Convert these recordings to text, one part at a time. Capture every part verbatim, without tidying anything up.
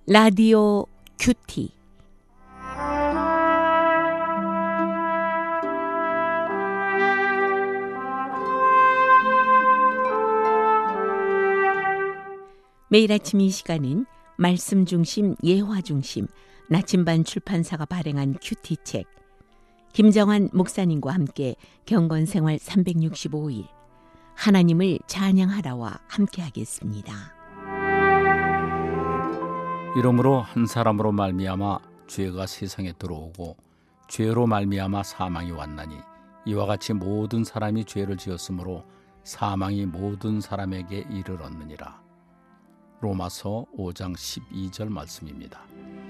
라디오 큐티. 매일 아침 이 시간은 말씀 중심, 예화 중심, 나침반 출판사가 발행한 큐티 책, 김정환 목사님과 함께 경건생활 삼백육십오 일, 하나님을 찬양하라와 함께 하겠습니다. 이러므로 한 사람으로 말미암아 죄가 세상에 들어오고 죄로 말미암아 사망이 왔나니 이와 같이 모든 사람이 죄를 지었으므로 사망이 모든 사람에게 이르렀느니라. 로마서 오 장 십이 절 말씀입니다.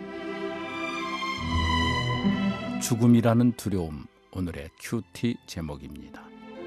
죽음이라는 두려움, 오늘의 큐티 제목입니다.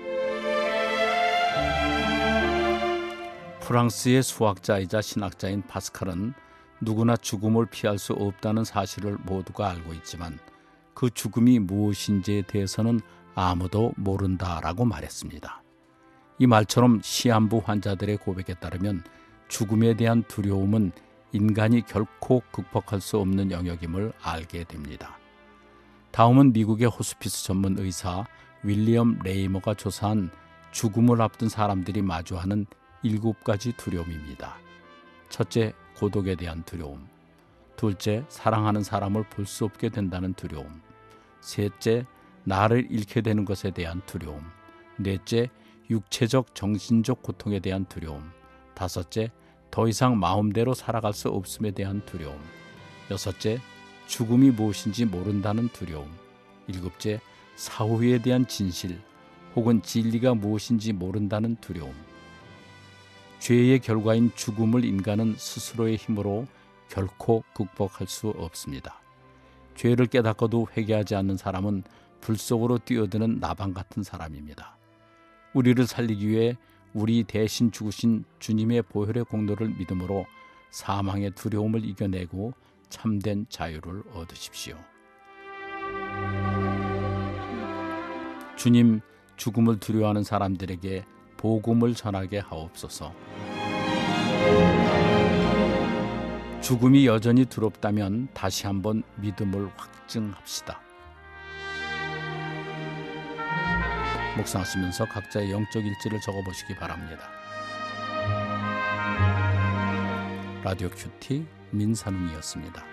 프랑스의 수학자이자 신학자인 파스칼은 누구나 죽음을 피할 수 없다는 사실을 모두가 알고 있지만 그 죽음이 무엇인지에 대해서는 아무도 모른다라고 말했습니다. 이 말처럼 시한부 환자들의 고백에 따르면 죽음에 대한 두려움은 인간이 결코 극복할 수 없는 영역임을 알게 됩니다. 다음은 미국의 호스피스 전문 의사 윌리엄 레이머가 조사한 죽음을 앞둔 사람들이 마주하는 일곱 가지 두려움입니다. 첫째, 고독에 대한 두려움. 둘째, 사랑하는 사람을 볼 수 없게 된다는 두려움. 셋째, 나를 잃게 되는 것에 대한 두려움. 넷째, 육체적, 정신적 고통에 대한 두려움. 다섯째, 더 이상 마음대로 살아갈 수 없음에 대한 두려움. 여섯째, 죽음이 무엇인지 모른다는 두려움. 일곱째, 사후에 대한 진실 혹은 진리가 무엇인지 모른다는 두려움. 죄의 결과인 죽음을 인간은 스스로의 힘으로 결코 극복할 수 없습니다. 죄를 깨닫고도 회개하지 않는 사람은 불 속으로 뛰어드는 나방 같은 사람입니다. 우리를 살리기 위해 우리 대신 죽으신 주님의 보혈의 공로를 믿음으로 사망의 두려움을 이겨내고 참된 자유를 얻으십시오. 주님, 죽음을 두려워하는 사람들에게 복음을 전하게 하옵소서. 죽음이 여전히 두렵다면 다시 한번 믿음을 확증합시다. 묵상하시면서 각자의 영적 일지를 적어보시기 바랍니다. 라디오 큐티 민산웅이었습니다.